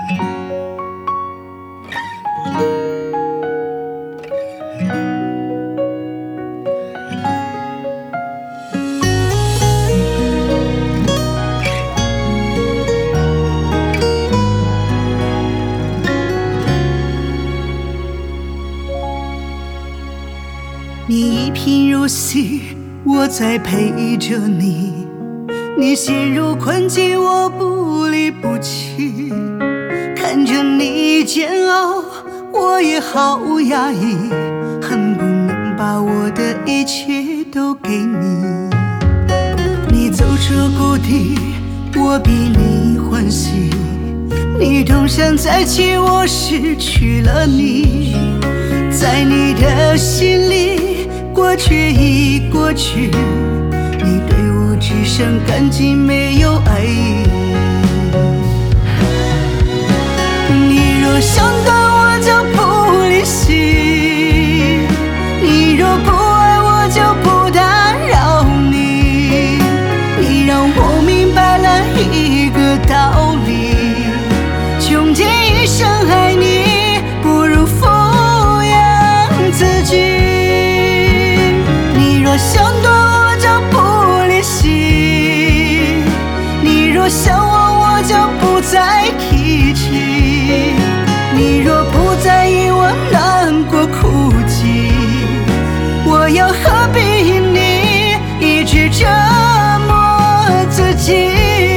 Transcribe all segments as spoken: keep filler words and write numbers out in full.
你一贫如洗，我在陪着你。你陷入困境，我不离不弃。看着你煎熬，我也好压抑，恨不能把我的一切都给你。你走出谷底，我比你欢喜。你东山再起，我失去了你。在你的心里，过去已过去，你对我只剩感激，没有爱意。你若想断，我就不离析；你若不爱，我就不打扰你。你让我明白了一个道理，穷尽一生爱你，不如富养自己。你若想断，我就不离析；你若想忘，我就不再提起。你若不在意我难过哭泣，我又何必因你一直折磨自己？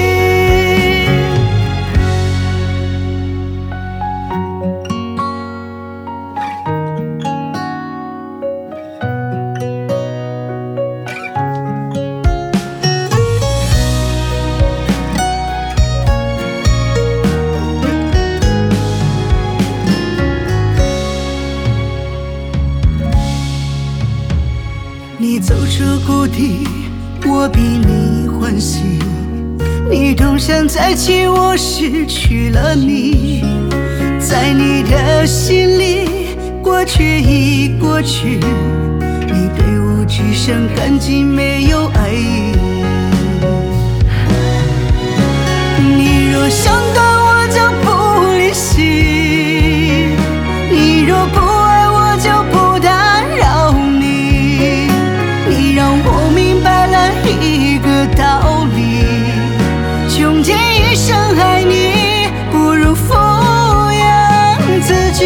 你走出谷底，我比你欢喜。你东山再起，我失去了你。在你的心里，过去已过去，你对我只剩感激，没有爱意。你若想断，我就不离析；你若不爱，我就不打扰你。你让我明白了一个道理，穷尽一生爱你，不如富养自己。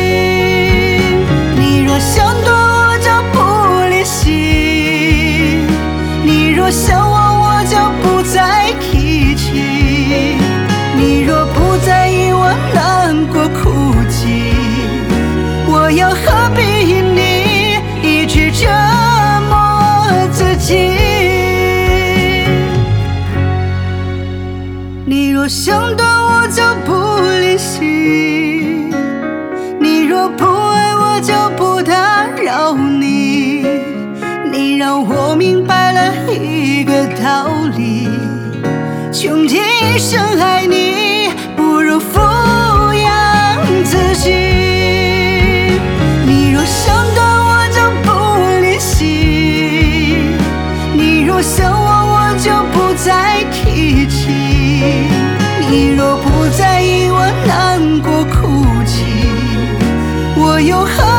你若想断，我就不离析；你若想忘，我就不再提起。你若不在意我难过哭泣，我又何必因你一直折磨自己？你若想断，我就不离析；你若不爱，我就不打扰你。你让我明白了一个道理，穷尽一生爱你，不如富养自己。你若想断，我就不离析；你若想忘，我就不再提起。你若不在意我难过哭泣，我又何